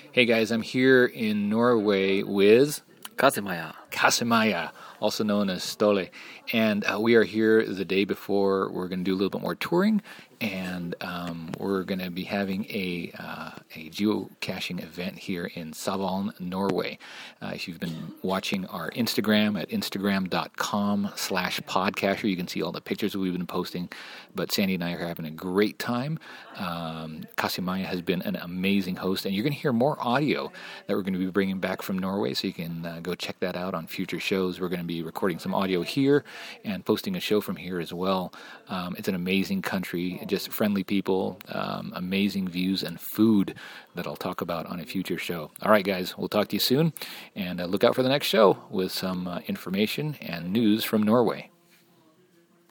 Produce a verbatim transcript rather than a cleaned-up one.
Hey guys, I'm here in Norway with Kasemaya. Kasemaya, also known as Ståle, and uh, we are here the day before. We're going to do a little bit more touring, and um, we're going to be having a uh, a geocaching event here in Savalen, Norway. Uh, if you've been watching our Instagram at instagram.com slash podcaster, you can see all the pictures that we've been posting. But Sandy and I are having a great time. Um, Kasemaya has been an amazing host, and you're going to hear more audio that we're going to be bringing back from Norway, so you can uh, go check that out on future shows. We're going to be recording some audio here and posting a show from here as well. Um, it's an amazing country, just friendly people, um, amazing views, and food that I'll talk about on a future show. All right, guys, we'll talk to you soon, and uh, look out for the next show with some uh, information and news from Norway.